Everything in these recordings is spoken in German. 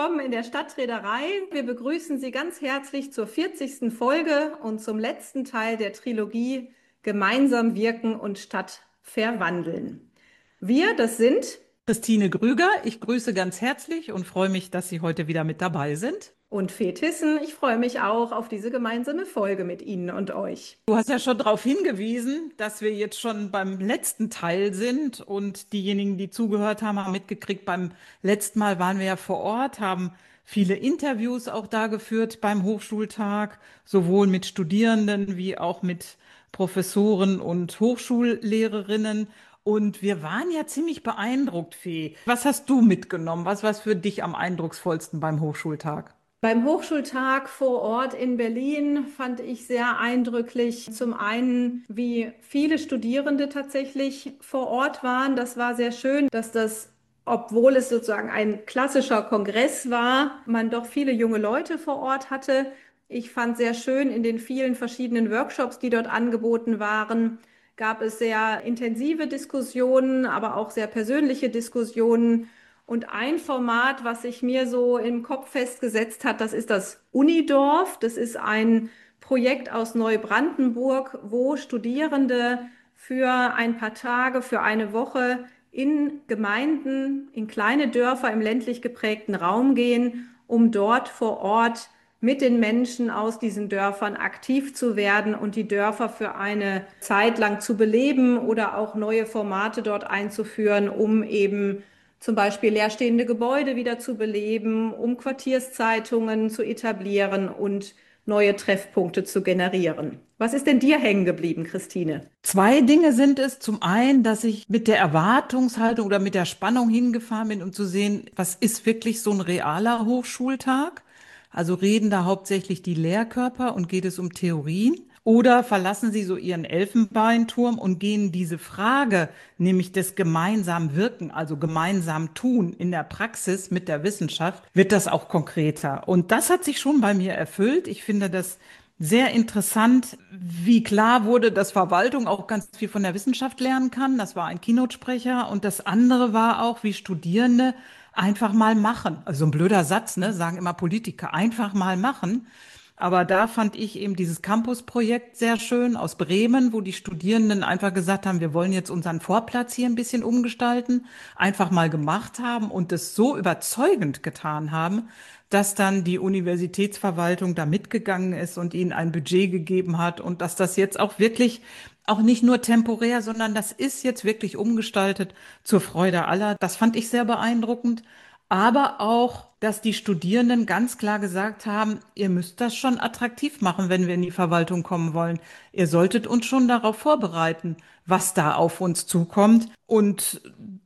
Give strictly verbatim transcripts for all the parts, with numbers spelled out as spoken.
willkommen in der Stadtreederei. Wir begrüßen Sie ganz herzlich zur vierzigsten Folge und zum letzten Teil der Trilogie Gemeinsam wirken und Stadt verwandeln. Wir, das sind Christine Grüger, ich grüße ganz herzlich und freue mich, dass Sie heute wieder mit dabei sind. und Fee Tissen. Ich freue mich auch auf diese gemeinsame Folge mit Ihnen und euch. Du hast ja schon darauf hingewiesen, dass wir jetzt schon beim letzten Teil sind und diejenigen, die zugehört haben, haben mitgekriegt, beim letzten Mal waren wir ja vor Ort, haben viele Interviews auch da geführt beim Hochschultag, sowohl mit Studierenden wie auch mit Professoren und Hochschullehrerinnen. Und wir waren ja ziemlich beeindruckt, Fee. Was hast du mitgenommen? Was war für dich am eindrucksvollsten beim Hochschultag? Beim Hochschultag vor Ort in Berlin fand ich sehr eindrücklich zum einen, wie viele Studierende tatsächlich vor Ort waren. Das war sehr schön, dass das, obwohl es sozusagen ein klassischer Kongress war, man doch viele junge Leute vor Ort hatte. Ich fand sehr schön in den vielen verschiedenen Workshops, die dort angeboten waren, gab es sehr intensive Diskussionen, aber auch sehr persönliche Diskussionen. Und ein Format, was sich mir so im Kopf festgesetzt hat, das ist das Unidorf. Das ist ein Projekt aus Neubrandenburg, wo Studierende für ein paar Tage, für eine Woche in Gemeinden, in kleine Dörfer im ländlich geprägten Raum gehen, um dort vor Ort mit den Menschen aus diesen Dörfern aktiv zu werden und die Dörfer für eine Zeit lang zu beleben oder auch neue Formate dort einzuführen, um eben zum Beispiel leerstehende Gebäude wieder zu beleben, um Quartierszeitungen zu etablieren und neue Treffpunkte zu generieren. Was ist denn dir hängen geblieben, Christine? Zwei Dinge sind es. Zum einen, dass ich mit der Erwartungshaltung oder mit der Spannung hingefahren bin, um zu sehen, was ist wirklich so ein realer Hochschultag? Also reden da hauptsächlich die Lehrkörper und geht es um Theorien? Oder verlassen sie so ihren Elfenbeinturm und gehen diese Frage, nämlich des gemeinsamen Wirken, also gemeinsam tun in der Praxis mit der Wissenschaft, wird das auch konkreter. Und das hat sich schon bei mir erfüllt. Ich finde das sehr interessant, wie klar wurde, dass Verwaltung auch ganz viel von der Wissenschaft lernen kann. Das war ein Keynote-Sprecher. Und das andere war auch, wie Studierende einfach mal machen. Also so ein blöder Satz, ne? Sagen immer Politiker, einfach mal machen. Aber da fand ich eben dieses Campus-Projekt sehr schön aus Bremen, wo die Studierenden einfach gesagt haben, wir wollen jetzt unseren Vorplatz hier ein bisschen umgestalten, einfach mal gemacht haben und es so überzeugend getan haben, dass dann die Universitätsverwaltung da mitgegangen ist und ihnen ein Budget gegeben hat und dass das jetzt auch wirklich auch nicht nur temporär, sondern das ist jetzt wirklich umgestaltet zur Freude aller. Das fand ich sehr beeindruckend. Aber auch, dass die Studierenden ganz klar gesagt haben, ihr müsst das schon attraktiv machen, wenn wir in die Verwaltung kommen wollen. Ihr solltet uns schon darauf vorbereiten, was da auf uns zukommt. Und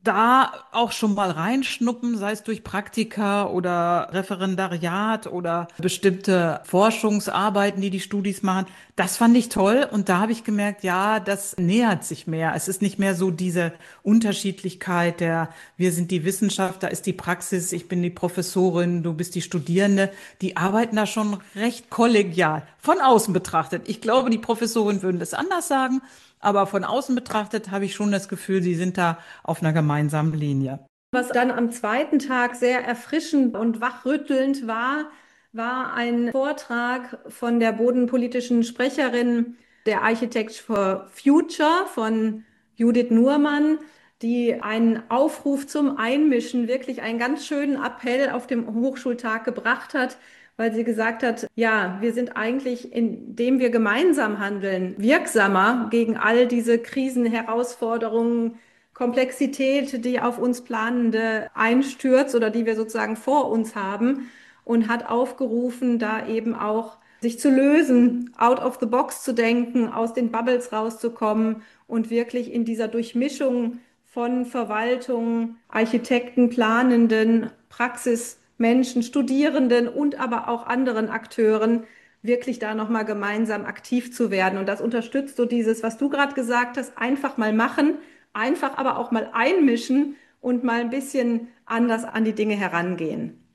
da auch schon mal reinschnuppen, sei es durch Praktika oder Referendariat oder bestimmte Forschungsarbeiten, die die Studis machen. Das fand ich toll. Und da habe ich gemerkt, ja, das nähert sich mehr. Es ist nicht mehr so diese Unterschiedlichkeit der, wir sind die Wissenschaft, da ist die Praxis, ich bin die Professorin, du bist die Studierende. Die arbeiten da schon recht kollegial, von außen betrachtet. Ich glaube, die Professoren würden das anders sagen. Aber von außen betrachtet habe ich schon das Gefühl, sie sind da auf einer gemeinsamen Linie. Was dann am zweiten Tag sehr erfrischend und wachrüttelnd war, war ein Vortrag von der bodenpolitischen Sprecherin der Architects for Future von Judith Nurmann, die einen Aufruf zum Einmischen, wirklich einen ganz schönen Appell auf dem Hochschultag gebracht hat, weil sie gesagt hat, ja, wir sind eigentlich, indem wir gemeinsam handeln, wirksamer gegen all diese Krisenherausforderungen, Komplexität, die auf uns Planende einstürzt oder die wir sozusagen vor uns haben, und hat aufgerufen, da eben auch sich zu lösen, out of the box zu denken, aus den Bubbles rauszukommen und wirklich in dieser Durchmischung von Verwaltung, Architekten, Planenden, Praxismenschen, Studierenden und aber auch anderen Akteuren wirklich da nochmal gemeinsam aktiv zu werden. Und das unterstützt so dieses, was du gerade gesagt hast, einfach mal machen, einfach aber auch mal einmischen und mal ein bisschen anders an die Dinge herangehen.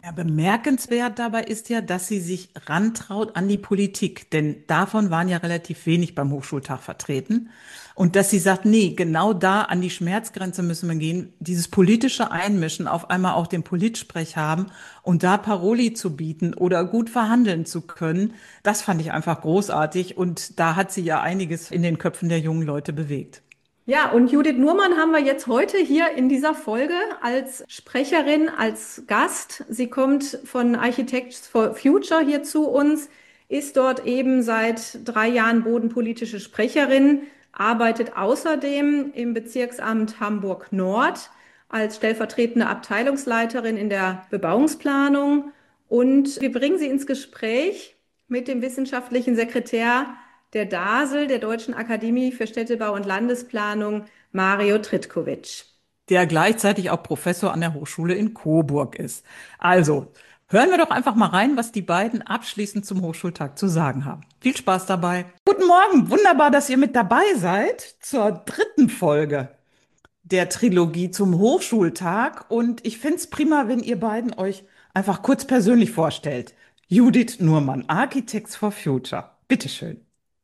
Ja, bemerkenswert dabei ist ja, dass sie sich rantraut an die Politik, denn davon waren ja relativ wenig beim Hochschultag vertreten. Und dass sie sagt, nee, genau da an die Schmerzgrenze müssen wir gehen, dieses politische Einmischen, auf einmal auch den Politsprech haben und da Paroli zu bieten oder gut verhandeln zu können, das fand ich einfach großartig und da hat sie ja einiges in den Köpfen der jungen Leute bewegt. Ja, und Judith Nurmann haben wir jetzt heute hier in dieser Folge als Sprecherin, als Gast. Sie kommt von Architects for Future hier zu uns, ist dort eben seit drei Jahren bodenpolitische Sprecherin, arbeitet außerdem im Bezirksamt Hamburg Nord als stellvertretende Abteilungsleiterin in der Bebauungsplanung. Und wir bringen sie ins Gespräch mit dem wissenschaftlichen Sekretär der D A S L, der Deutschen Akademie für Städtebau und Landesplanung, Mario Tritkovic. Der gleichzeitig auch Professor an der Hochschule in Coburg ist. Also, hören wir doch einfach mal rein, was die beiden abschließend zum Hochschultag zu sagen haben. Viel Spaß dabei. Guten Morgen, wunderbar, dass ihr mit dabei seid zur dritten Folge der Trilogie zum Hochschultag. Und ich finde es prima, wenn ihr beiden euch einfach kurz persönlich vorstellt. Judith Nurmann, Architects for Future. Bitteschön.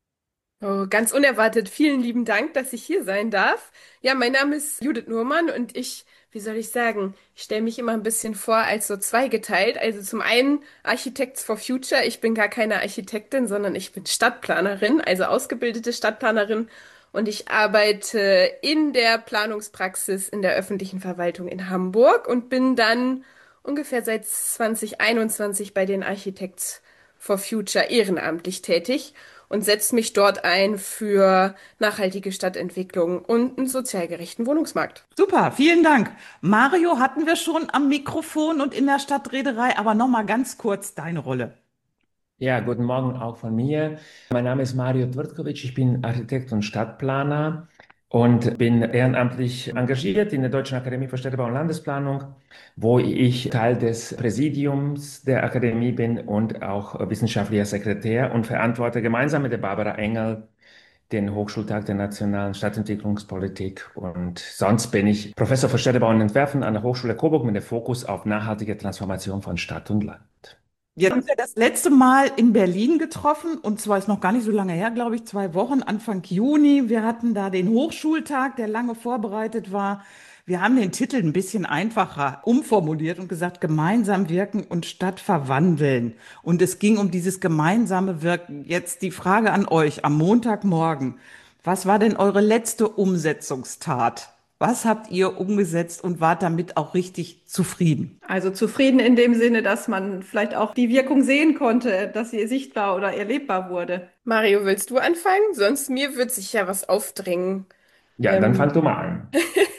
Oh, ganz unerwartet. Vielen lieben Dank, dass ich hier sein darf. Ja, mein Name ist Judith Nurmann und ich, wie soll ich sagen, ich stelle mich immer ein bisschen vor als so zweigeteilt. Also zum einen Architects for Future. Ich bin gar keine Architektin, sondern ich bin Stadtplanerin, also ausgebildete Stadtplanerin. Und ich arbeite in der Planungspraxis in der öffentlichen Verwaltung in Hamburg und bin dann ungefähr seit zwanzig einundzwanzig bei den Architects for Future ehrenamtlich tätig und setze mich dort ein für nachhaltige Stadtentwicklung und einen sozial gerechten Wohnungsmarkt. Super, vielen Dank. Mario hatten wir schon am Mikrofon und in der Stadtreederei, aber noch mal ganz kurz deine Rolle. Ja, guten Morgen auch von mir. Mein Name ist Mario Tvrtkovic, ich bin Architekt und Stadtplaner und bin ehrenamtlich engagiert in der Deutschen Akademie für Städtebau und Landesplanung, wo ich Teil des Präsidiums der Akademie bin und auch wissenschaftlicher Sekretär und verantworte gemeinsam mit der Barbara Engel den Hochschultag der nationalen Stadtentwicklungspolitik. Und sonst bin ich Professor für Städtebau und Entwerfen an der Hochschule Coburg mit dem Fokus auf nachhaltige Transformation von Stadt und Land. Wir haben uns ja das letzte Mal in Berlin getroffen und zwar ist noch gar nicht so lange her, glaube ich, zwei Wochen, Anfang Juni. Wir hatten da den Hochschultag, der lange vorbereitet war. Wir haben den Titel ein bisschen einfacher umformuliert und gesagt, gemeinsam wirken und Stadt verwandeln. Und es ging um dieses gemeinsame Wirken. Jetzt die Frage an euch am Montagmorgen. Was war denn eure letzte Umsetzungstat? Was habt ihr umgesetzt und wart damit auch richtig zufrieden? Also zufrieden in dem Sinne, dass man vielleicht auch die Wirkung sehen konnte, dass sie sichtbar oder erlebbar wurde. Mario, willst du anfangen? Sonst mir wird sich ja was aufdrängen. Ja, dann Ähm, fang du mal an.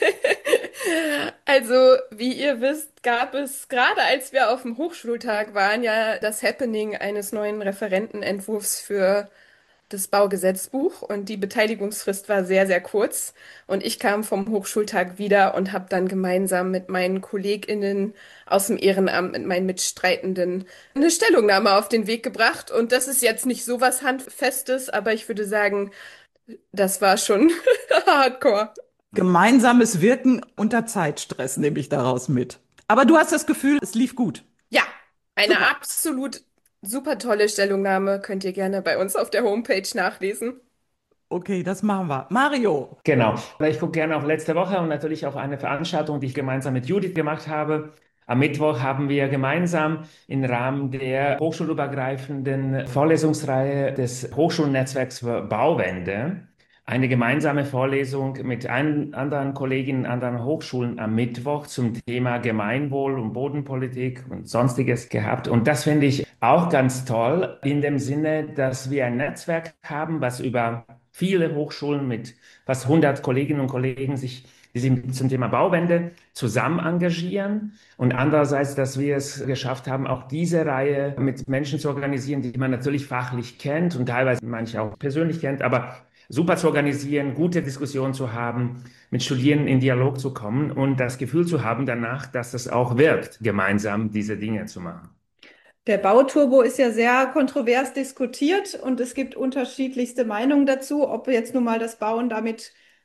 Also, wie ihr wisst, gab es gerade als wir auf dem Hochschultag waren, ja das Happening eines neuen Referentenentwurfs für das Baugesetzbuch und die Beteiligungsfrist war sehr, sehr kurz. Und ich kam vom Hochschultag wieder und habe dann gemeinsam mit meinen KollegInnen aus dem Ehrenamt, mit meinen Mitstreitenden, eine Stellungnahme auf den Weg gebracht. Und das ist jetzt nicht so was Handfestes, aber ich würde sagen, das war schon hardcore. Gemeinsames Wirken unter Zeitstress nehme ich daraus mit. Aber du hast das Gefühl, es lief gut. Ja, eine Super. absolut super tolle Stellungnahme. Könnt ihr gerne bei uns auf der Homepage nachlesen. Okay, das machen wir. Mario. Genau. Ich gucke gerne auf letzte Woche und natürlich auf eine Veranstaltung, die ich gemeinsam mit Judith gemacht habe. Am Mittwoch haben wir gemeinsam im Rahmen der hochschulübergreifenden Vorlesungsreihe des Hochschulnetzwerks für Bauwende eine gemeinsame Vorlesung mit ein, anderen Kolleginnen, anderen Hochschulen am Mittwoch zum Thema Gemeinwohl und Bodenpolitik und Sonstiges gehabt. Und das finde ich auch ganz toll in dem Sinne, dass wir ein Netzwerk haben, was über viele Hochschulen mit fast hundert Kolleginnen und Kollegen sich, die sich zum Thema Bauwende zusammen engagieren und andererseits, dass wir es geschafft haben, auch diese Reihe mit Menschen zu organisieren, die man natürlich fachlich kennt und teilweise manche auch persönlich kennt, aber super zu organisieren, gute Diskussionen zu haben, mit Studierenden in Dialog zu kommen und das Gefühl zu haben danach, dass es auch wirkt, gemeinsam diese Dinge zu machen. Der Bauturbo ist ja sehr kontrovers diskutiert und es gibt unterschiedlichste Meinungen dazu, ob jetzt nun mal das Bauen damit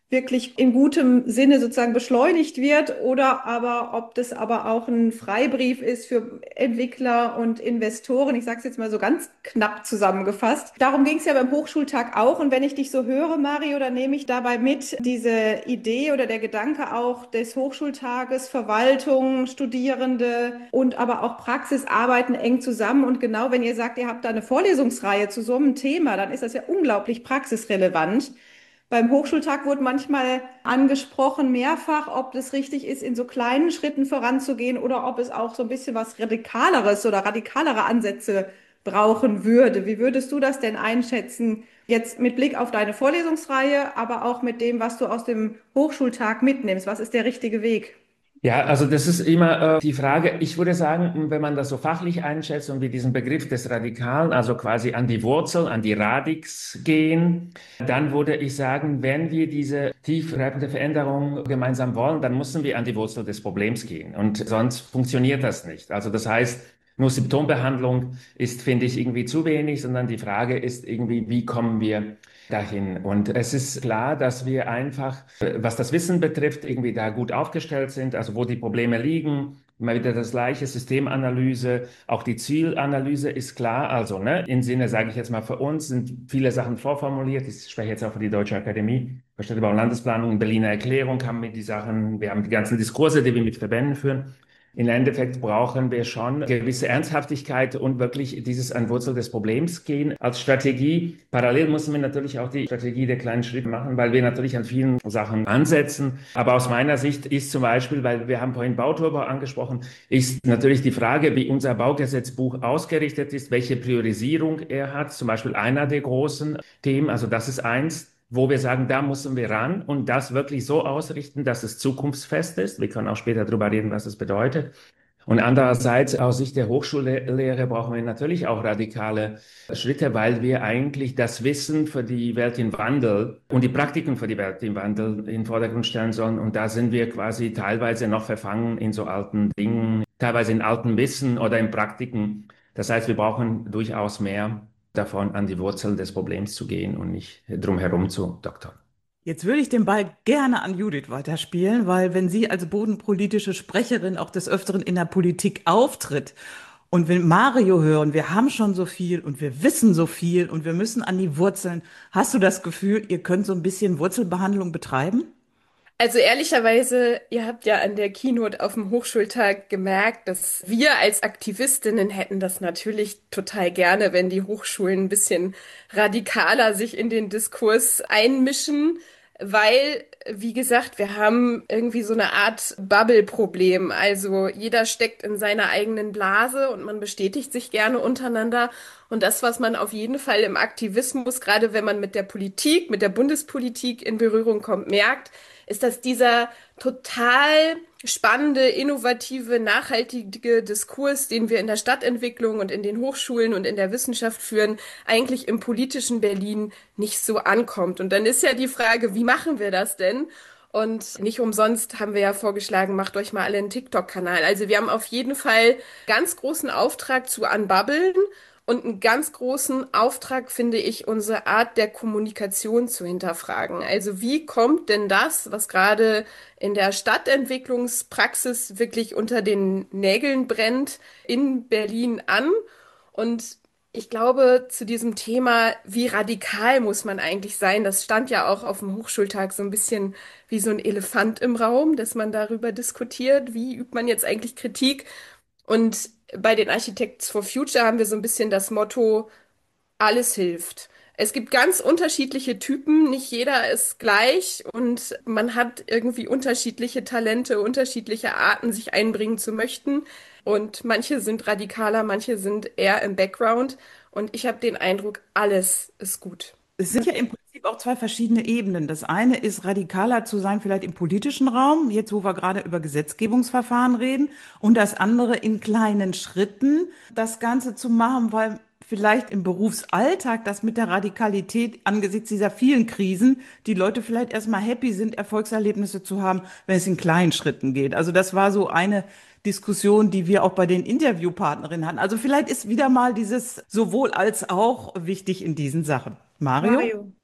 wirklich in gutem Sinne sozusagen beschleunigt wird oder aber ob das aber auch ein Freibrief ist für Entwickler und Investoren. Ich sage es jetzt mal so ganz knapp zusammengefasst. Darum ging es ja beim Hochschultag auch. Und wenn ich dich so höre, Mario, dann nehme ich dabei mit diese Idee oder der Gedanke auch des Hochschultages, Verwaltung, Studierende und aber auch Praxis arbeiten eng zusammen. Und genau wenn ihr sagt, ihr habt da eine Vorlesungsreihe zu so einem Thema, dann ist das ja unglaublich praxisrelevant. Beim Hochschultag wurde manchmal angesprochen, mehrfach, ob das richtig ist, in so kleinen Schritten voranzugehen oder ob es auch so ein bisschen was Radikaleres oder radikalere Ansätze brauchen würde. Wie würdest du das denn einschätzen, jetzt mit Blick auf deine Vorlesungsreihe, aber auch mit dem, was du aus dem Hochschultag mitnimmst? Was ist der richtige Weg? Ja, also das ist immer äh, die Frage. Ich würde sagen, wenn man das so fachlich einschätzt und wir diesen Begriff des Radikalen, also quasi an die Wurzel, an die Radix gehen, dann würde ich sagen, wenn wir diese tiefgreifende Veränderung gemeinsam wollen, dann müssen wir an die Wurzel des Problems gehen. Und sonst funktioniert das nicht. Also das heißt, nur Symptombehandlung ist, finde ich, irgendwie zu wenig, sondern die Frage ist irgendwie, wie kommen wir dahin? Und es ist klar, dass wir einfach, äh, was das Wissen betrifft, irgendwie da gut aufgestellt sind, also wo die Probleme liegen. Immer wieder das gleiche, Systemanalyse, auch die Zielanalyse ist klar. Also, ne, im Sinne, sage ich jetzt mal, für uns sind viele Sachen vorformuliert. Ich spreche jetzt auch für die Deutsche Akademie für Städtebau und Landesplanung. Berliner Erklärung haben wir die Sachen, wir haben die ganzen Diskurse, die wir mit Verbänden führen. Im Endeffekt brauchen wir schon gewisse Ernsthaftigkeit und wirklich dieses an Wurzel des Problems gehen als Strategie. Parallel müssen wir natürlich auch die Strategie der kleinen Schritte machen, weil wir natürlich an vielen Sachen ansetzen. Aber aus meiner Sicht ist zum Beispiel, weil wir haben vorhin Bauturbo angesprochen, ist natürlich die Frage, wie unser Baugesetzbuch ausgerichtet ist, welche Priorisierung er hat. Zum Beispiel einer der großen Themen, also das ist eins, wo wir sagen, da müssen wir ran und das wirklich so ausrichten, dass es zukunftsfest ist. Wir können auch später darüber reden, was es bedeutet. Und andererseits, aus Sicht der Hochschullehre brauchen wir natürlich auch radikale Schritte, weil wir eigentlich das Wissen für die Welt im Wandel und die Praktiken für die Welt im Wandel in den Vordergrund stellen sollen. Und da sind wir quasi teilweise noch verfangen in so alten Dingen, teilweise in alten Wissen oder in Praktiken. Das heißt, wir brauchen durchaus mehr davon, an die Wurzel des Problems zu gehen und nicht drum herum zu doktern. Jetzt würde ich den Ball gerne an Judith weiterspielen, weil wenn sie als bodenpolitische Sprecherin auch des Öfteren in der Politik auftritt und wenn Mario hören, wir haben schon so viel und wir wissen so viel und wir müssen an die Wurzeln, hast du das Gefühl, ihr könnt so ein bisschen Wurzelbehandlung betreiben? Also ehrlicherweise, ihr habt ja an der Keynote auf dem Hochschultag gemerkt, dass wir als Aktivistinnen hätten das natürlich total gerne, wenn die Hochschulen ein bisschen radikaler sich in den Diskurs einmischen, weil, wie gesagt, wir haben irgendwie so eine Art Bubble-Problem. Also jeder steckt in seiner eigenen Blase und man bestätigt sich gerne untereinander. Und das, was man auf jeden Fall im Aktivismus, gerade wenn man mit der Politik, mit der Bundespolitik in Berührung kommt, merkt, ist, dass dieser total spannende, innovative, nachhaltige Diskurs, den wir in der Stadtentwicklung und in den Hochschulen und in der Wissenschaft führen, eigentlich im politischen Berlin nicht so ankommt. Und dann ist ja die Frage, wie machen wir das denn? Und nicht umsonst haben wir ja vorgeschlagen, macht euch mal alle einen TikTok-Kanal. Also wir haben auf jeden Fall ganz großen Auftrag zu Unbubbeln. Und einen ganz großen Auftrag finde ich, unsere Art der Kommunikation zu hinterfragen. Also wie kommt denn das, was gerade in der Stadtentwicklungspraxis wirklich unter den Nägeln brennt, in Berlin an? Und ich glaube, zu diesem Thema, wie radikal muss man eigentlich sein, das stand ja auch auf dem Hochschultag so ein bisschen wie so ein Elefant im Raum, dass man darüber diskutiert, wie übt man jetzt eigentlich Kritik? Und bei den Architects for Future haben wir so ein bisschen das Motto, alles hilft. Es gibt ganz unterschiedliche Typen, nicht jeder ist gleich und man hat irgendwie unterschiedliche Talente, unterschiedliche Arten, sich einbringen zu möchten. Und manche sind radikaler, manche sind eher im Background. Und ich habe den Eindruck, alles ist gut. Es sind ja im Prinzip auch zwei verschiedene Ebenen. Das eine ist radikaler zu sein, vielleicht im politischen Raum, jetzt wo wir gerade über Gesetzgebungsverfahren reden, und das andere in kleinen Schritten das Ganze zu machen, weil vielleicht im Berufsalltag das mit der Radikalität angesichts dieser vielen Krisen die Leute vielleicht erstmal happy sind, Erfolgserlebnisse zu haben, wenn es in kleinen Schritten geht. Also das war so eine Diskussion, die wir auch bei den Interviewpartnerinnen hatten. Also vielleicht ist wieder mal dieses sowohl als auch wichtig in diesen Sachen. Mario? Mario.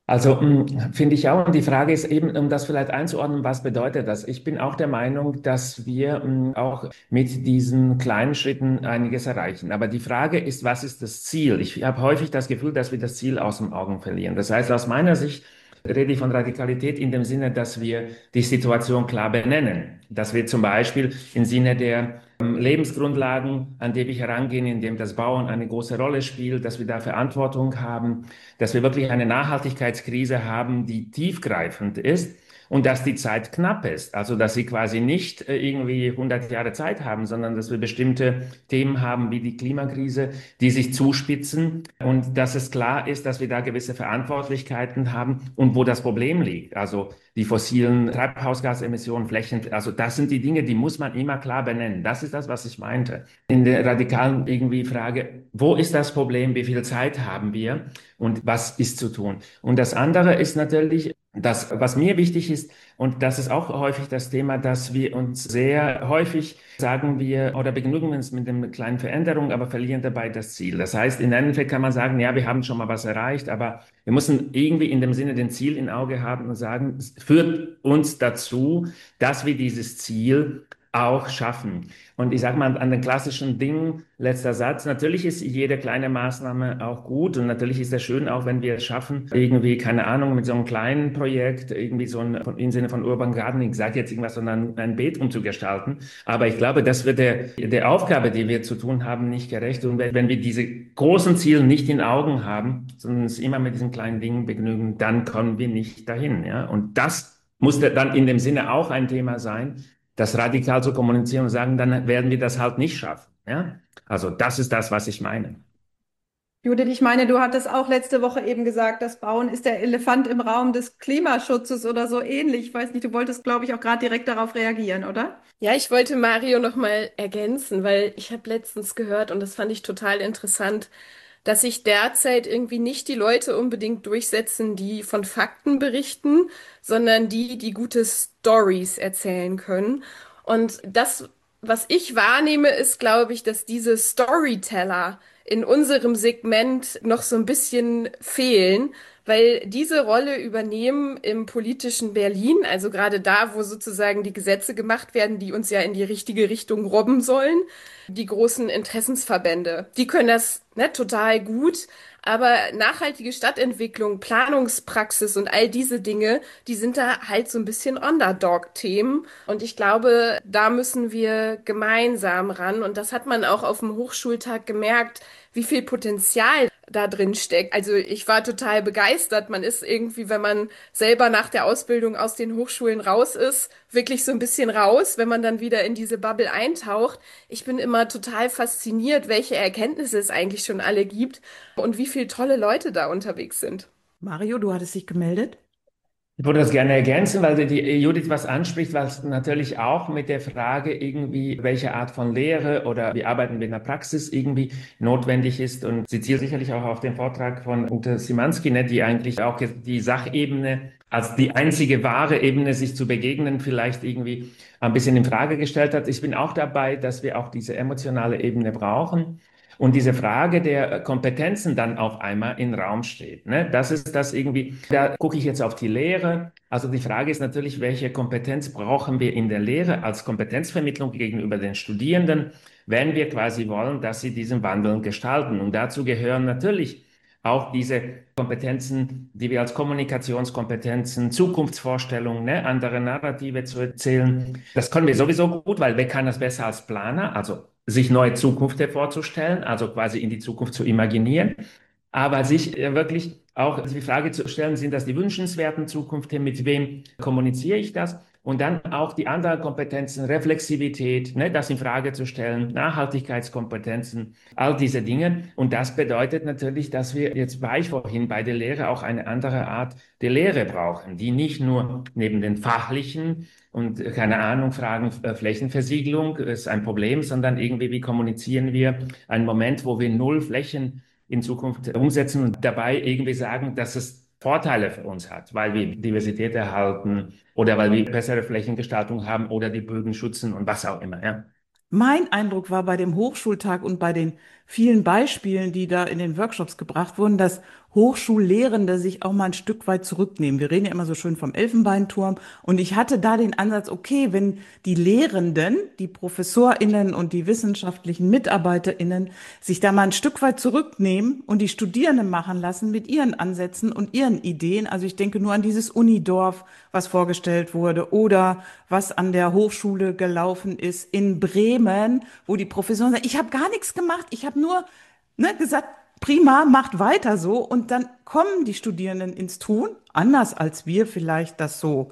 Also mh, finde ich auch. Und die Frage ist eben, um das vielleicht einzuordnen, was bedeutet das? Ich bin auch der Meinung, dass wir mh, auch mit diesen kleinen Schritten einiges erreichen. Aber die Frage ist, was ist das Ziel? Ich habe häufig das Gefühl, dass wir das Ziel aus den Augen verlieren. Das heißt, aus meiner Sicht rede ich von Radikalität in dem Sinne, dass wir die Situation klar benennen. Dass wir zum Beispiel im Sinne der ähm, Lebensgrundlagen, an die wir herangehen, indem das Bauen eine große Rolle spielt, dass wir da Verantwortung haben, dass wir wirklich eine Nachhaltigkeitskrise haben, die tiefgreifend ist und dass die Zeit knapp ist. Also, dass sie quasi nicht äh, irgendwie hundert Jahre Zeit haben, sondern dass wir bestimmte Themen haben wie die Klimakrise, die sich zuspitzen und dass es klar ist, dass wir da gewisse Verantwortlichkeiten haben und wo das Problem liegt. Also die fossilen Treibhausgasemissionen, Flächen, also das sind die Dinge, die muss man immer klar benennen. Das ist das, was ich meinte. In der radikalen irgendwie Frage, wo ist das Problem, wie viel Zeit haben wir und was ist zu tun? Und das andere ist natürlich, das, was mir wichtig ist, und das ist auch häufig das Thema, dass wir uns sehr häufig sagen wir oder begnügen uns mit einer kleinen Veränderung, aber verlieren dabei das Ziel. Das heißt, in einem Fall kann man sagen, ja, wir haben schon mal was erreicht, aber wir müssen irgendwie in dem Sinne den Ziel im Auge haben und sagen, es führt uns dazu, dass wir dieses Ziel auch schaffen. Und ich sage mal an den klassischen Dingen, letzter Satz, natürlich ist jede kleine Maßnahme auch gut und natürlich ist es schön, auch wenn wir es schaffen, irgendwie, keine Ahnung, mit so einem kleinen Projekt, irgendwie so ein, im Sinne von Urban Gardening, ich sage jetzt irgendwas, sondern ein Beet umzugestalten. Aber ich glaube, das wird der, der Aufgabe, die wir zu tun haben, nicht gerecht. Und wenn, wenn wir diese großen Ziele nicht in Augen haben, sondern uns immer mit diesen kleinen Dingen begnügen, dann kommen wir nicht dahin, ja. Und das muss dann in dem Sinne auch ein Thema sein, das radikal zu kommunizieren und sagen, dann werden wir das halt nicht schaffen. Ja? Also das ist das, was ich meine. Judith, ich meine, du hattest auch letzte Woche eben gesagt, das Bauen ist der Elefant im Raum des Klimaschutzes oder so ähnlich. Ich weiß nicht, du wolltest, glaube ich, auch gerade direkt darauf reagieren, oder? Ja, ich wollte Mario noch mal ergänzen, weil ich habe letztens gehört und das fand ich total interessant, dass sich derzeit irgendwie nicht die Leute unbedingt durchsetzen, die von Fakten berichten, sondern die, die gute Stories erzählen können. Und das, was ich wahrnehme, ist, glaube ich, dass diese Storyteller in unserem Segment noch so ein bisschen fehlen, weil diese Rolle übernehmen im politischen Berlin, also gerade da, wo sozusagen die Gesetze gemacht werden, die uns ja in die richtige Richtung robben sollen, die großen Interessensverbände. Die können das, ne, total gut, aber nachhaltige Stadtentwicklung, Planungspraxis und all diese Dinge, die sind da halt so ein bisschen Underdog-Themen. Und ich glaube, da müssen wir gemeinsam ran. Und das hat man auch auf dem Hochschultag gemerkt, wie viel Potenzial da drin steckt. Also ich war total begeistert. Man ist irgendwie, wenn man selber nach der Ausbildung aus den Hochschulen raus ist, wirklich so ein bisschen raus, wenn man dann wieder in diese Bubble eintaucht. Ich bin immer total fasziniert, welche Erkenntnisse es eigentlich schon alle gibt und wie viele tolle Leute da unterwegs sind. Mario, du hattest dich gemeldet? Ich würde das gerne ergänzen, weil die die Judith was anspricht, was natürlich auch mit der Frage irgendwie, welche Art von Lehre oder wie arbeiten wir in der Praxis irgendwie notwendig ist. Und sie zielt sicherlich auch auf den Vortrag von Ute Szymanski, ne, die eigentlich auch die Sachebene als die einzige wahre Ebene, sich zu begegnen, vielleicht irgendwie ein bisschen in Frage gestellt hat. Ich bin auch dabei, dass wir auch diese emotionale Ebene brauchen. Und diese Frage der Kompetenzen dann auf einmal im Raum steht. Ne? Das ist das irgendwie, da gucke ich jetzt auf die Lehre. Also die Frage ist natürlich, welche Kompetenz brauchen wir in der Lehre als Kompetenzvermittlung gegenüber den Studierenden, wenn wir quasi wollen, dass sie diesen Wandel gestalten. Und dazu gehören natürlich auch diese Kompetenzen, die wir als Kommunikationskompetenzen, Zukunftsvorstellungen, ne, andere Narrative zu erzählen. Das können wir sowieso gut, weil wer kann das besser als Planer? Also sich neue Zukunft vorzustellen, also quasi in die Zukunft zu imaginieren, aber sich äh, wirklich auch die Frage zu stellen, sind das die wünschenswerten Zukünfte, mit wem kommuniziere ich das? Und dann auch die anderen Kompetenzen, Reflexivität, ne, das in Frage zu stellen, Nachhaltigkeitskompetenzen, all diese Dinge. Und das bedeutet natürlich, dass wir jetzt, war ich vorhin bei der Lehre, auch eine andere Art der Lehre brauchen, die nicht nur neben den fachlichen und äh, keine Ahnung, Fragen äh, Flächenversiegelung ist ein Problem, sondern irgendwie, wie kommunizieren wir einen Moment, wo wir null Flächen in Zukunft umsetzen und dabei irgendwie sagen, dass es Vorteile für uns hat, weil wir Diversität erhalten oder weil wir bessere Flächengestaltung haben oder die Böden schützen und was auch immer, ja. Mein Eindruck war bei dem Hochschultag und bei den vielen Beispielen, die da in den Workshops gebracht wurden, dass Hochschullehrende sich auch mal ein Stück weit zurücknehmen. Wir reden ja immer so schön vom Elfenbeinturm. Und ich hatte da den Ansatz, okay, wenn die Lehrenden, die ProfessorInnen und die wissenschaftlichen MitarbeiterInnen sich da mal ein Stück weit zurücknehmen und die Studierenden machen lassen mit ihren Ansätzen und ihren Ideen. Also ich denke nur an dieses Unidorf, was vorgestellt wurde, oder was an der Hochschule gelaufen ist in Bremen, wo die Professoren sagen, ich habe gar nichts gemacht, ich habe nur ne, gesagt, prima, macht weiter so. Und dann kommen die Studierenden ins Tun, anders als wir vielleicht das so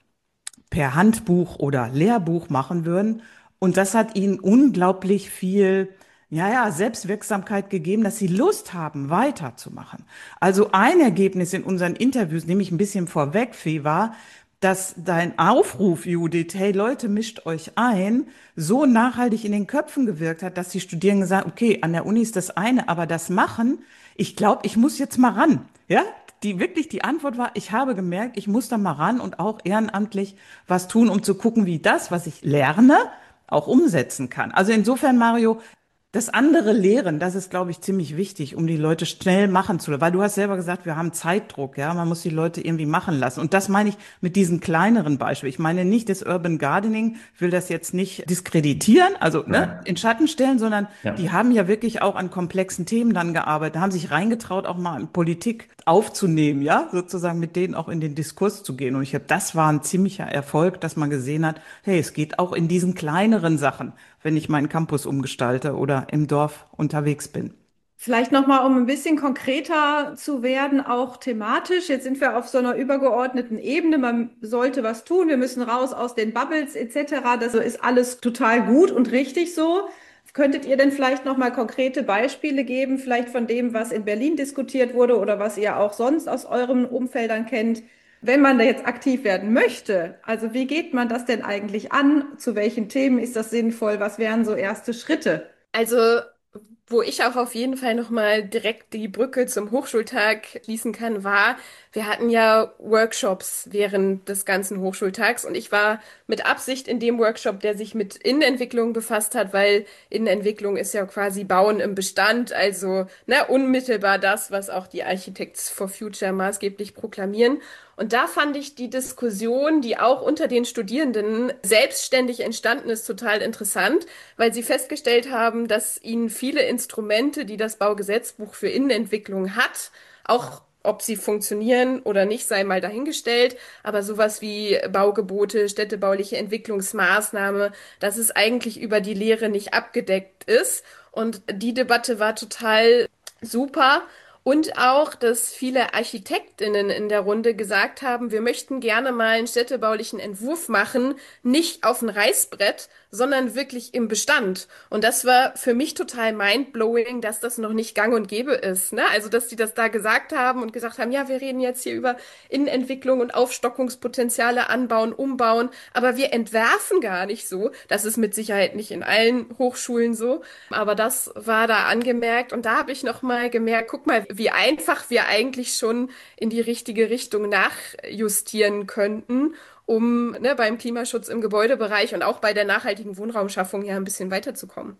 per Handbuch oder Lehrbuch machen würden. Und das hat ihnen unglaublich viel, ja, ja, Selbstwirksamkeit gegeben, dass sie Lust haben, weiterzumachen. Also ein Ergebnis in unseren Interviews, nehme ich ein bisschen vorweg, Fee, war, dass dein Aufruf, Judith, hey Leute, mischt euch ein, so nachhaltig in den Köpfen gewirkt hat, dass die Studierenden sagen, okay, an der Uni ist das eine, aber das Machen, ich glaube, ich muss jetzt mal ran. Ja, die wirklich die Antwort war, ich habe gemerkt, ich muss da mal ran und auch ehrenamtlich was tun, um zu gucken, wie das, was ich lerne, auch umsetzen kann. Also insofern, Mario, das andere Lehren, das ist, glaube ich, ziemlich wichtig, um die Leute schnell machen zu lassen. Weil du hast selber gesagt, wir haben Zeitdruck, ja. Man muss die Leute irgendwie machen lassen. Und das meine ich mit diesen kleineren Beispielen. Ich meine nicht das Urban Gardening, will das jetzt nicht diskreditieren, also ne, in Schatten stellen, sondern Ja. die haben ja wirklich auch an komplexen Themen dann gearbeitet, haben sich reingetraut, auch mal in Politik aufzunehmen, ja, sozusagen mit denen auch in den Diskurs zu gehen. Und ich glaube, das war ein ziemlicher Erfolg, dass man gesehen hat, hey, es geht auch in diesen kleineren Sachen, wenn ich meinen Campus umgestalte oder im Dorf unterwegs bin. Vielleicht nochmal, um ein bisschen konkreter zu werden, auch thematisch. Jetzt sind wir auf so einer übergeordneten Ebene. Man sollte was tun. Wir müssen raus aus den Bubbles et cetera. Das ist alles total gut und richtig so. Könntet ihr denn vielleicht nochmal konkrete Beispiele geben, vielleicht von dem, was in Berlin diskutiert wurde oder was ihr auch sonst aus euren Umfeldern kennt? Wenn man da jetzt aktiv werden möchte, also wie geht man das denn eigentlich an? Zu welchen Themen ist das sinnvoll? Was wären so erste Schritte? Also, wo ich auch auf jeden Fall nochmal direkt die Brücke zum Hochschultag schließen kann, war, wir hatten ja Workshops während des ganzen Hochschultags und ich war mit Absicht in dem Workshop, der sich mit Innenentwicklung befasst hat, weil Innenentwicklung ist ja quasi Bauen im Bestand, also ne, unmittelbar das, was auch die Architects for Future maßgeblich proklamieren. Und da fand ich die Diskussion, die auch unter den Studierenden selbstständig entstanden ist, total interessant, weil sie festgestellt haben, dass ihnen viele Instrumente, die das Baugesetzbuch für Innenentwicklung hat, auch ob sie funktionieren oder nicht, sei mal dahingestellt, aber sowas wie Baugebote, städtebauliche Entwicklungsmaßnahme, dass es eigentlich über die Lehre nicht abgedeckt ist. Und die Debatte war total super. Und auch, dass viele Architektinnen in der Runde gesagt haben, wir möchten gerne mal einen städtebaulichen Entwurf machen, nicht auf ein Reißbrett, sondern wirklich im Bestand. Und das war für mich total mindblowing, dass das noch nicht gang und gäbe ist, ne? Also, dass die das da gesagt haben und gesagt haben, ja, wir reden jetzt hier über Innenentwicklung und Aufstockungspotenziale anbauen, umbauen, aber wir entwerfen gar nicht so. Das ist mit Sicherheit nicht in allen Hochschulen so, aber das war da angemerkt und da habe ich noch mal gemerkt, guck mal, wie einfach wir eigentlich schon in die richtige Richtung nachjustieren könnten, um ne, beim Klimaschutz im Gebäudebereich und auch bei der nachhaltigen Wohnraumschaffung ja ein bisschen weiterzukommen.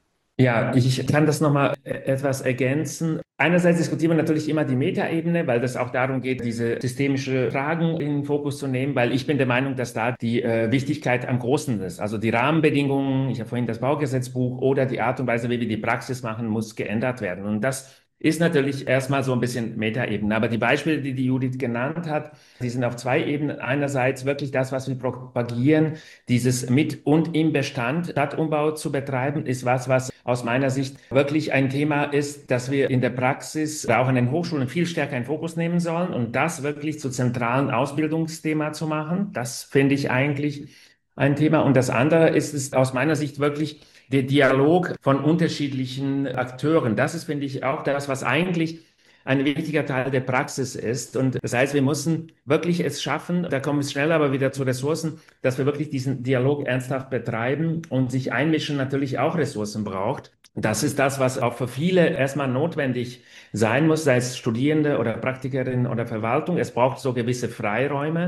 Ja, ich kann das nochmal etwas ergänzen. Einerseits diskutieren wir natürlich immer die Metaebene, weil das auch darum geht, diese systemische Fragen in den Fokus zu nehmen, weil ich bin der Meinung, dass da die äh, Wichtigkeit am großen ist. Also die Rahmenbedingungen, ich habe vorhin das Baugesetzbuch oder die Art und Weise, wie wir die Praxis machen, muss geändert werden. Und das ist natürlich erstmal so ein bisschen Metaebene. Aber die Beispiele, die die Judith genannt hat, die sind auf zwei Ebenen. Einerseits wirklich das, was wir propagieren, dieses mit und im Bestand Stadtumbau zu betreiben, ist was, was aus meiner Sicht wirklich ein Thema ist, dass wir in der Praxis, auch an den Hochschulen viel stärker in Fokus nehmen sollen und das wirklich zu zentralen Ausbildungsthema zu machen. Das finde ich eigentlich ein Thema. Und das andere ist es aus meiner Sicht wirklich der Dialog von unterschiedlichen Akteuren. Das ist, finde ich, auch das, was eigentlich ein wichtiger Teil der Praxis ist. Und das heißt, wir müssen wirklich es schaffen, da kommen wir schnell aber wieder zu Ressourcen, dass wir wirklich diesen Dialog ernsthaft betreiben und sich einmischen natürlich auch Ressourcen braucht. Das ist das, was auch für viele erstmal notwendig sein muss, sei es Studierende oder Praktikerinnen oder Verwaltung. Es braucht so gewisse Freiräume.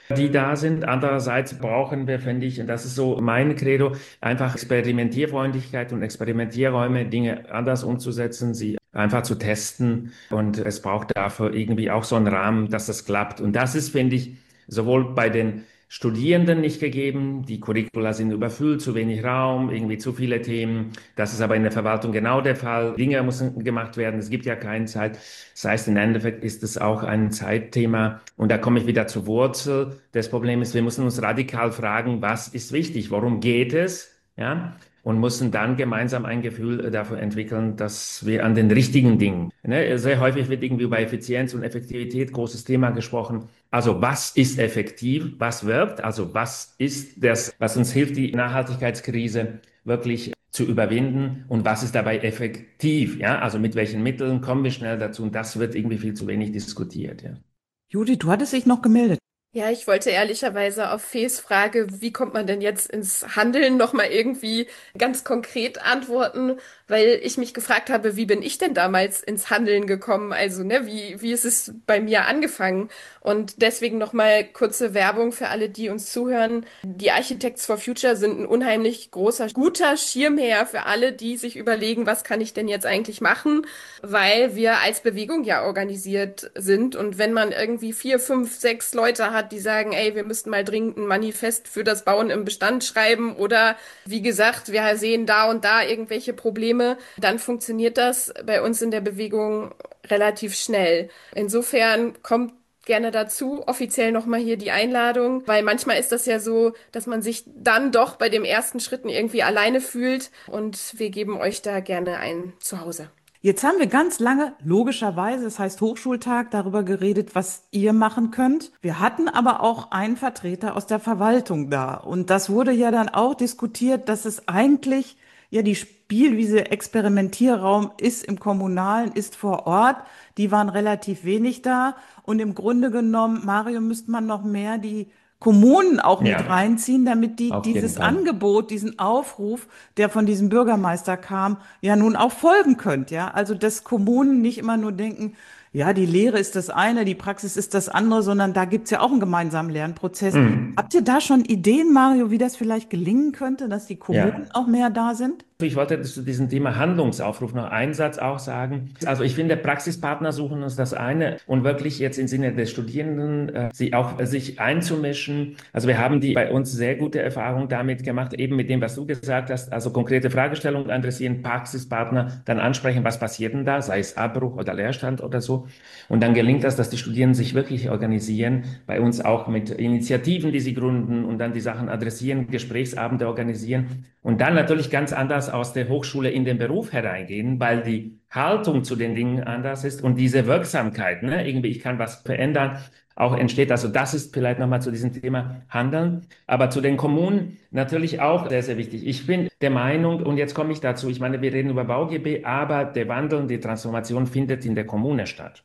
die da sind. Andererseits brauchen wir, finde ich, und das ist so mein Credo, einfach Experimentierfreundlichkeit und Experimentierräume, Dinge anders umzusetzen, sie einfach zu testen. Und es braucht dafür irgendwie auch so einen Rahmen, dass das klappt. Und das ist, finde ich, sowohl bei den Studierenden nicht gegeben. Die Curricula sind überfüllt, zu wenig Raum, irgendwie zu viele Themen. Das ist aber in der Verwaltung genau der Fall. Dinge müssen gemacht werden. Es gibt ja keine Zeit. Das heißt, im Endeffekt ist es auch ein Zeitthema. Und da komme ich wieder zur Wurzel des Problems. Wir müssen uns radikal fragen, was ist wichtig? Worum geht es? Ja. Und müssen dann gemeinsam ein Gefühl dafür entwickeln, dass wir an den richtigen Dingen, ne, sehr häufig wird irgendwie über Effizienz und Effektivität großes Thema gesprochen. Also was ist effektiv, was wirkt, also was ist das, was uns hilft, die Nachhaltigkeitskrise wirklich zu überwinden und was ist dabei effektiv, ja, also mit welchen Mitteln kommen wir schnell dazu und das wird irgendwie viel zu wenig diskutiert, ja. Judith, du hattest dich noch gemeldet. Ja, ich wollte ehrlicherweise auf Fees Frage, wie kommt man denn jetzt ins Handeln, nochmal irgendwie ganz konkret antworten, weil ich mich gefragt habe, wie bin ich denn damals ins Handeln gekommen? Also, ne, wie, wie ist es bei mir angefangen? Und deswegen nochmal kurze Werbung für alle, die uns zuhören. Die Architects for Future sind ein unheimlich großer, guter Schirmherr für alle, die sich überlegen, was kann ich denn jetzt eigentlich machen? Weil wir als Bewegung ja organisiert sind und wenn man irgendwie vier, fünf, sechs Leute hat, die sagen, ey, wir müssten mal dringend ein Manifest für das Bauen im Bestand schreiben oder wie gesagt, wir sehen da und da irgendwelche Probleme, dann funktioniert das bei uns in der Bewegung relativ schnell. Insofern kommt gerne dazu, offiziell nochmal hier die Einladung, weil manchmal ist das ja so, dass man sich dann doch bei den ersten Schritten irgendwie alleine fühlt und wir geben euch da gerne ein Zuhause. Jetzt haben wir ganz lange, logischerweise, das heißt Hochschultag, darüber geredet, was ihr machen könnt. Wir hatten aber auch einen Vertreter aus der Verwaltung da. Und das wurde ja dann auch diskutiert, dass es eigentlich ja die Spielwiese Experimentierraum ist im Kommunalen, ist vor Ort. Die waren relativ wenig da. Und im Grunde genommen, Mario, müsste man noch mehr die Kommunen auch mit Ja, reinziehen, damit die auf jeden dieses Fall. Angebot, diesen Aufruf, der von diesem Bürgermeister kam, ja nun auch folgen könnt, ja. Also, dass Kommunen nicht immer nur denken, ja, die Lehre ist das eine, die Praxis ist das andere, sondern da gibt's ja auch einen gemeinsamen Lernprozess. Mhm. Habt ihr da schon Ideen, Mario, wie das vielleicht gelingen könnte, dass die Ja. Kommunen auch mehr da sind? Ich wollte zu diesem Thema Handlungsaufruf noch einen Satz auch sagen. Also ich finde, Praxispartner suchen ist das eine und wirklich jetzt im Sinne des Studierenden, äh, sie auch äh, sich einzumischen. Also wir haben die bei uns sehr gute Erfahrung damit gemacht, eben mit dem, was du gesagt hast, also konkrete Fragestellungen adressieren, Praxispartner dann ansprechen, was passiert denn da, sei es Abbruch oder Leerstand oder so. Und dann gelingt das, dass die Studierenden sich wirklich organisieren, bei uns auch mit Initiativen, die sie gründen und dann die Sachen adressieren, Gesprächsabende organisieren und dann natürlich ganz anders aus der Hochschule in den Beruf hereingehen, weil die Haltung zu den Dingen anders ist und diese Wirksamkeit, ne, irgendwie ich kann was verändern, auch entsteht. Also das ist vielleicht nochmal zu diesem Thema Handeln, aber zu den Kommunen natürlich auch sehr, sehr wichtig. Ich bin der Meinung, und jetzt komme ich dazu, ich meine, wir reden über BauGB, aber der Wandel und die Transformation findet in der Kommune statt.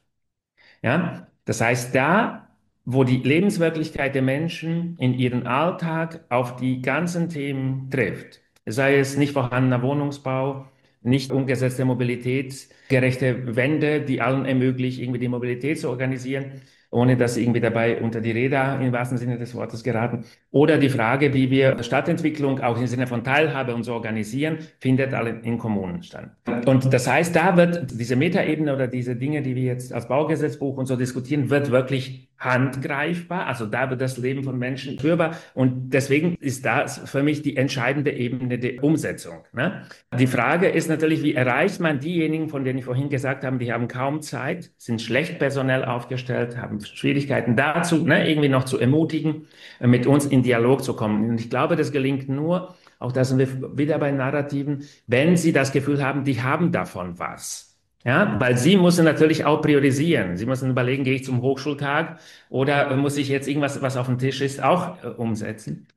Ja, das heißt, da, wo die Lebenswirklichkeit der Menschen in ihren Alltag auf die ganzen Themen trifft, sei es nicht vorhandener Wohnungsbau, nicht umgesetzte mobilitätsgerechte Wände, die allen ermöglicht, irgendwie die Mobilität zu organisieren, ohne dass sie irgendwie dabei unter die Räder im wahrsten Sinne des Wortes geraten. Oder die Frage, wie wir Stadtentwicklung auch im Sinne von Teilhabe und so organisieren, findet alle in Kommunen statt. Und das heißt, da wird diese Metaebene oder diese Dinge, die wir jetzt als Baugesetzbuch und so diskutieren, wird wirklich handgreifbar. Also da wird das Leben von Menschen spürbar. Und deswegen ist das für mich die entscheidende Ebene der Umsetzung. Ne? Die Frage ist natürlich, wie erreicht man diejenigen, von denen ich vorhin gesagt habe, die haben kaum Zeit, sind schlecht personell aufgestellt, haben Schwierigkeiten dazu, ne, irgendwie noch zu ermutigen, mit uns in Dialog zu kommen. Und ich glaube, das gelingt nur, auch da sind wir wieder bei Narrativen, wenn sie das Gefühl haben, die haben davon was. Ja, weil sie müssen natürlich auch priorisieren. Sie müssen überlegen, gehe ich zum Hochschultag oder muss ich jetzt irgendwas, was auf dem Tisch ist, auch äh, umsetzen.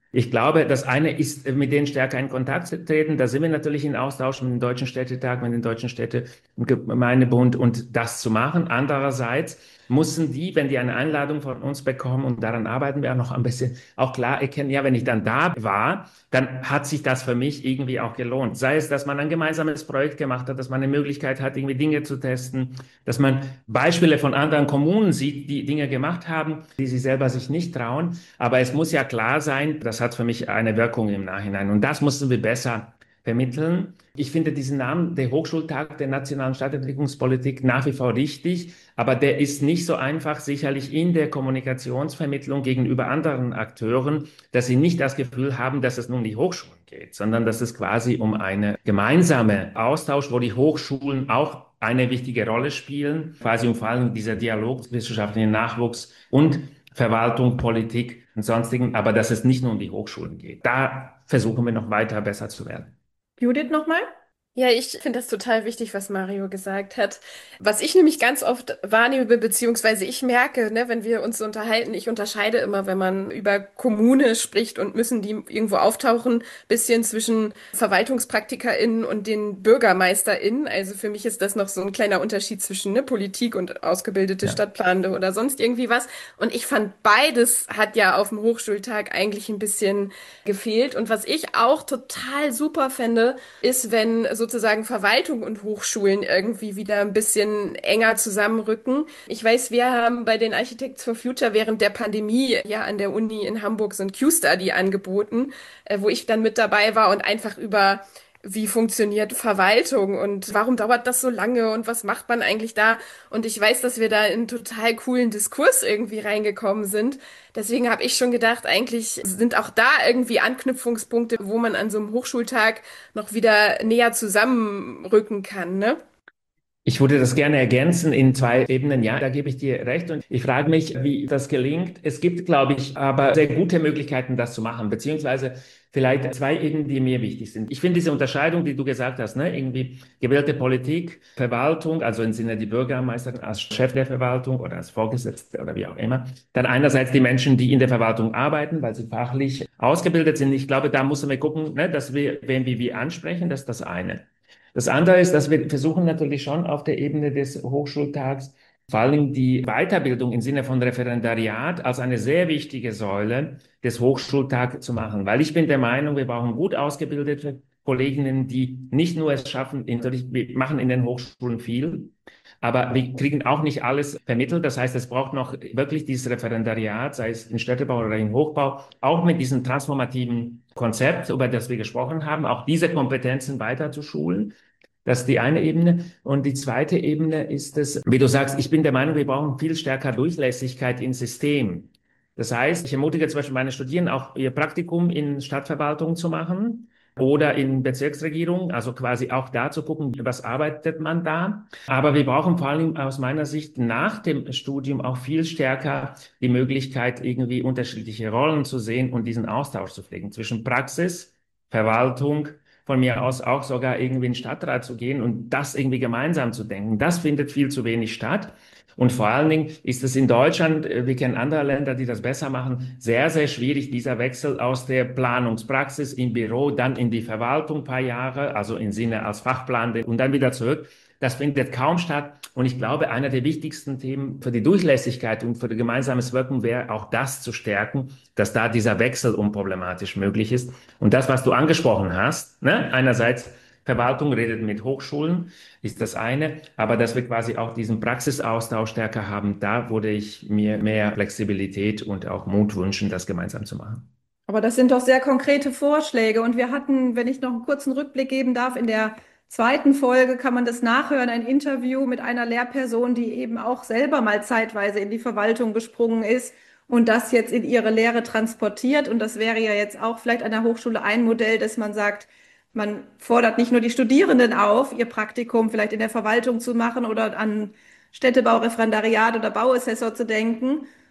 Ich glaube, das eine ist, äh, mit denen stärker in Kontakt zu treten. Da sind wir natürlich in Austausch mit dem Deutschen Städtetag, mit dem Deutschen Städte- und Gemeindebund und das zu machen. Andererseits müssen die, wenn die eine Einladung von uns bekommen, und daran arbeiten wir auch noch ein bisschen, auch klar erkennen, ja, wenn ich dann da war, dann hat sich das für mich irgendwie auch gelohnt. Sei es, dass man ein gemeinsames Projekt gemacht hat, dass man eine Möglichkeit hat, irgendwie Dinge zu testen, dass man Beispiele von anderen Kommunen sieht, die Dinge gemacht haben, die sie selber sich nicht trauen. Aber es muss ja klar sein, das hat für mich eine Wirkung im Nachhinein. Und das mussten wir besser vermitteln. Ich finde diesen Namen, der Hochschultag der nationalen Stadtentwicklungspolitik, nach wie vor richtig, aber der ist nicht so einfach, sicherlich in der Kommunikationsvermittlung gegenüber anderen Akteuren, dass sie nicht das Gefühl haben, dass es nun um die Hochschulen geht, sondern dass es quasi um eine gemeinsame Austausch, wo die Hochschulen auch eine wichtige Rolle spielen, quasi um vor allem dieser Dialog wissenschaftlichen Nachwuchs und Verwaltung, Politik und sonstigen, aber dass es nicht nur um die Hochschulen geht. Da versuchen wir noch weiter besser zu werden. Judith nochmal? Ja, ich finde das total wichtig, was Mario gesagt hat. Was ich nämlich ganz oft wahrnehme, beziehungsweise ich merke, ne, wenn wir uns so unterhalten, ich unterscheide immer, wenn man über Kommune spricht und müssen die irgendwo auftauchen, bisschen zwischen VerwaltungspraktikerInnen und den BürgermeisterInnen. Also für mich ist das noch so ein kleiner Unterschied zwischen ne, Politik und ausgebildete Ja. Stadtplanende oder sonst irgendwie was. Und ich fand, beides hat ja auf dem Hochschultag eigentlich ein bisschen gefehlt. Und was ich auch total super fände, ist, wenn sozusagen Verwaltung und Hochschulen irgendwie wieder ein bisschen enger zusammenrücken. Ich weiß, wir haben bei den Architects for Future während der Pandemie ja an der Uni in Hamburg so ein Q-Study angeboten, äh, wo ich dann mit dabei war und einfach über wie funktioniert Verwaltung und warum dauert das so lange und was macht man eigentlich da? Und ich weiß, dass wir da in einen total coolen Diskurs irgendwie reingekommen sind. Deswegen habe ich schon gedacht, eigentlich sind auch da irgendwie Anknüpfungspunkte, wo man an so einem Hochschultag noch wieder näher zusammenrücken kann, ne? Ich würde das gerne ergänzen in zwei Ebenen. Ja, da gebe ich dir recht. Und ich frage mich, wie das gelingt. Es gibt, glaube ich, aber sehr gute Möglichkeiten, das zu machen, beziehungsweise vielleicht zwei Ebenen, die mir wichtig sind. Ich finde diese Unterscheidung, die du gesagt hast, ne, irgendwie gewählte Politik, Verwaltung, also im Sinne die Bürgermeisterin als Chef der Verwaltung oder als Vorgesetzte oder wie auch immer. Dann einerseits die Menschen, die in der Verwaltung arbeiten, weil sie fachlich ausgebildet sind. Ich glaube, da müssen wir gucken, ne, dass wir, wen wir wie ansprechen, das ist das eine. Das andere ist, dass wir versuchen natürlich schon auf der Ebene des Hochschultags vor allem die Weiterbildung im Sinne von Referendariat als eine sehr wichtige Säule des Hochschultags zu machen. Weil ich bin der Meinung, wir brauchen gut ausgebildete Kolleginnen, die nicht nur es schaffen, natürlich, wir machen in den Hochschulen viel, aber wir kriegen auch nicht alles vermittelt. Das heißt, es braucht noch wirklich dieses Referendariat, sei es in Städtebau oder in Hochbau, auch mit diesem transformativen Konzept, über das wir gesprochen haben, auch diese Kompetenzen weiter zu schulen. Das ist die eine Ebene. Und die zweite Ebene ist es, wie du sagst, ich bin der Meinung, wir brauchen viel stärker Durchlässigkeit ins System. Das heißt, ich ermutige zum Beispiel meine Studierenden auch ihr Praktikum in Stadtverwaltung zu machen oder in Bezirksregierung, also quasi auch da zu gucken, was arbeitet man da. Aber wir brauchen vor allem aus meiner Sicht nach dem Studium auch viel stärker die Möglichkeit, irgendwie unterschiedliche Rollen zu sehen und diesen Austausch zu pflegen zwischen Praxis, Verwaltung, von mir aus auch sogar irgendwie in den Stadtrat zu gehen und das irgendwie gemeinsam zu denken. Das findet viel zu wenig statt. Und vor allen Dingen ist es in Deutschland, äh, wir kennen andere Länder, die das besser machen, sehr, sehr schwierig, dieser Wechsel aus der Planungspraxis im Büro, dann in die Verwaltung ein paar Jahre, also im Sinne als Fachplaner und dann wieder zurück. Das findet kaum statt. Und ich glaube, einer der wichtigsten Themen für die Durchlässigkeit und für das gemeinsames Wirken wäre auch das zu stärken, dass da dieser Wechsel unproblematisch möglich ist. Und das, was du angesprochen hast, ne, einerseits Verwaltung redet mit Hochschulen, ist das eine, aber dass wir quasi auch diesen Praxisaustausch stärker haben, da würde ich mir mehr Flexibilität und auch Mut wünschen, das gemeinsam zu machen. Aber das sind doch sehr konkrete Vorschläge. Und wir hatten, wenn ich noch einen kurzen Rückblick geben darf, in der zweiten Folge kann man das nachhören, ein Interview mit einer Lehrperson, die eben auch selber mal zeitweise in die Verwaltung gesprungen ist und das jetzt in ihre Lehre transportiert. Und das wäre ja jetzt auch vielleicht an der Hochschule ein Modell, dass man sagt, man fordert nicht nur die Studierenden auf, ihr Praktikum vielleicht in der Verwaltung zu machen oder an Städtebau, Referendariat oder Bauassessor zu denken,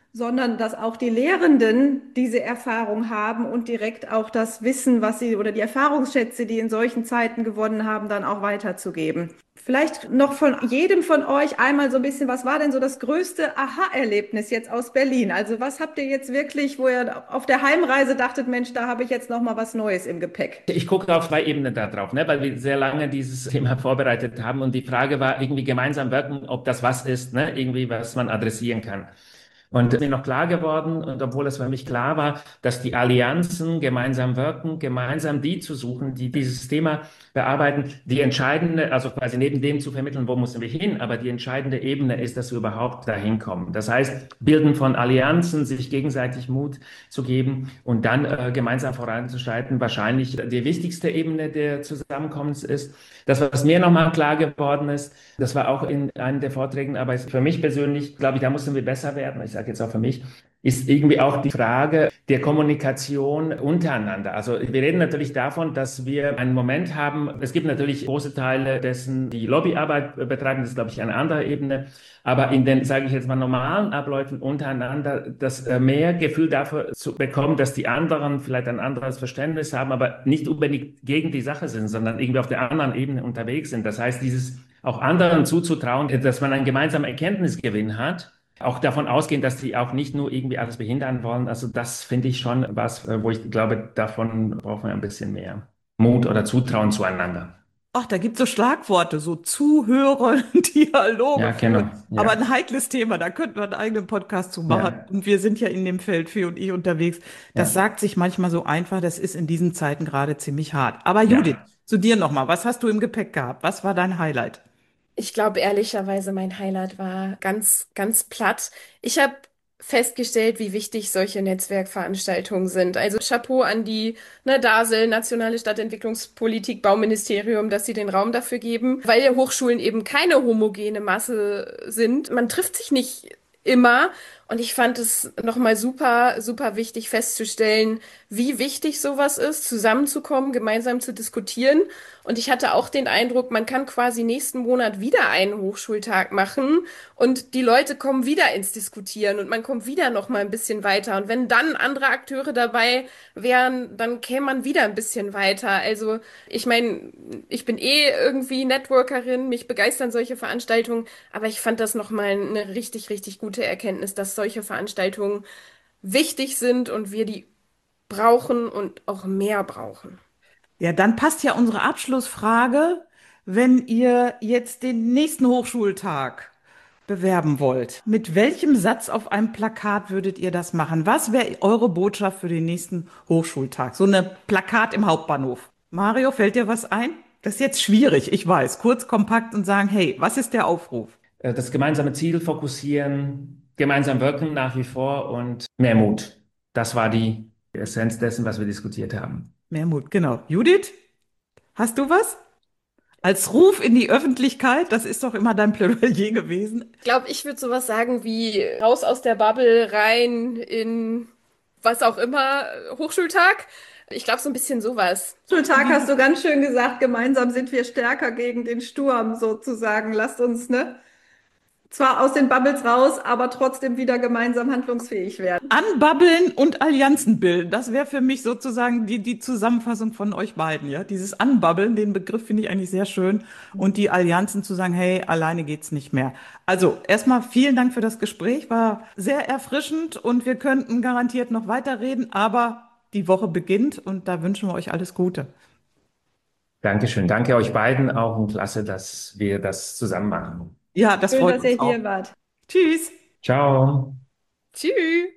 sondern dass auch die Lehrenden diese Erfahrung haben und direkt auch das Wissen, was sie oder die Erfahrungsschätze, die in solchen Zeiten gewonnen haben, dann auch weiterzugeben. Vielleicht noch von jedem von euch einmal so ein bisschen, was war denn so das größte Aha-Erlebnis jetzt aus Berlin? Also was habt ihr jetzt wirklich, wo ihr auf der Heimreise dachtet, Mensch, da habe ich jetzt noch mal was Neues im Gepäck? Ich gucke auf zwei Ebenen da drauf, ne, weil wir sehr lange dieses Thema vorbereitet haben und die Frage war irgendwie gemeinsam wirken, ob das was ist, ne, irgendwie was man adressieren kann. Und es ist mir noch klar geworden, und obwohl es für mich klar war, dass die Allianzen gemeinsam wirken, gemeinsam die zu suchen, die dieses Thema bearbeiten, die entscheidende, also quasi neben dem zu vermitteln, wo müssen wir hin, aber die entscheidende Ebene ist, dass wir überhaupt dahin kommen. Das heißt, Bilden von Allianzen, sich gegenseitig Mut zu geben und dann äh, gemeinsam voranzuschreiten, wahrscheinlich die wichtigste Ebene der Zusammenkommens ist. Das, was mir nochmal klar geworden ist, das war auch in einem der Vorträgen, aber für mich persönlich, glaube ich, da mussten wir besser werden. Ich sage jetzt auch für mich, ist irgendwie auch die Frage der Kommunikation untereinander. Also wir reden natürlich davon, dass wir einen Moment haben, es gibt natürlich große Teile dessen, die Lobbyarbeit betreiben, das ist, glaube ich, eine andere Ebene, aber in den, sage ich jetzt mal, normalen Abläufen untereinander, das äh, mehr Gefühl dafür zu bekommen, dass die anderen vielleicht ein anderes Verständnis haben, aber nicht unbedingt gegen die Sache sind, sondern irgendwie auf der anderen Ebene unterwegs sind. Das heißt, dieses auch anderen zuzutrauen, dass man einen gemeinsamen Erkenntnisgewinn hat, auch davon ausgehen, dass die auch nicht nur irgendwie alles behindern wollen. Also das finde ich schon was, wo ich glaube, davon brauchen wir ein bisschen mehr Mut oder Zutrauen zueinander. Ach, da gibt es so Schlagworte, so Zuhören, Dialoge Ja, führen. genau. Aber Ja, ein heikles Thema, da könnten wir einen eigenen Podcast zu machen. ja, Und wir sind ja in dem Feld, Fee und ich, unterwegs. Das ja, sagt sich manchmal so einfach, das ist in diesen Zeiten gerade ziemlich hart. Aber Judith, ja. zu dir nochmal, was hast du im Gepäck gehabt? Was war dein Highlight? Ich glaube, ehrlicherweise, mein Highlight war ganz, ganz platt. Ich habe festgestellt, wie wichtig solche Netzwerkveranstaltungen sind. Also Chapeau an die, ne, D A S L, Nationale Stadtentwicklungspolitik, Bauministerium, dass sie den Raum dafür geben, weil Hochschulen eben keine homogene Masse sind. Man trifft sich nicht immer. Und ich fand es nochmal super, super wichtig festzustellen, wie wichtig sowas ist, zusammenzukommen, gemeinsam zu diskutieren. Und ich hatte auch den Eindruck, man kann quasi nächsten Monat wieder einen Hochschultag machen und die Leute kommen wieder ins Diskutieren und man kommt wieder noch mal ein bisschen weiter. Und wenn dann andere Akteure dabei wären, dann käme man wieder ein bisschen weiter. Also ich meine, ich bin eh irgendwie Networkerin, mich begeistern solche Veranstaltungen, aber ich fand das noch mal eine richtig, richtig gute Erkenntnis, dass solche Veranstaltungen wichtig sind und wir die brauchen und auch mehr brauchen. Ja, dann passt ja unsere Abschlussfrage, wenn ihr jetzt den nächsten Hochschultag bewerben wollt. Mit welchem Satz auf einem Plakat würdet ihr das machen? Was wäre eure Botschaft für den nächsten Hochschultag? So eine Plakat im Hauptbahnhof. Mario, fällt dir was ein? Das ist jetzt schwierig, ich weiß. Kurz, kompakt und sagen, hey, was ist der Aufruf? Äh, Das gemeinsame Ziel fokussieren, gemeinsam wirken nach wie vor und mehr Mut. Das war die Essenz dessen, was wir diskutiert haben. Mehr Mut, genau. Judith, hast du was? Als Ruf in die Öffentlichkeit, das ist doch immer dein Plädoyer gewesen. Ich glaube, ich würde sowas sagen wie raus aus der Bubble, rein in was auch immer, Hochschultag. Ich glaube, so ein bisschen sowas. Schultag hast du ganz schön gesagt, gemeinsam sind wir stärker gegen den Sturm sozusagen. Lasst uns, ne, zwar aus den Bubbles raus, aber trotzdem wieder gemeinsam handlungsfähig werden. Anbabbeln und Allianzen bilden, das wäre für mich sozusagen die, die Zusammenfassung von euch beiden, ja. Dieses Anbabbeln, den Begriff finde ich eigentlich sehr schön. Und die Allianzen zu sagen, hey, alleine geht's nicht mehr. Also erstmal vielen Dank für das Gespräch, war sehr erfrischend und wir könnten garantiert noch weiterreden, aber die Woche beginnt und da wünschen wir euch alles Gute. Dankeschön. Danke euch beiden auch und klasse, dass wir das zusammen machen. Ja, das Schön, freut dass uns ihr auch. hier wart. Tschüss. Ciao. Tschüss.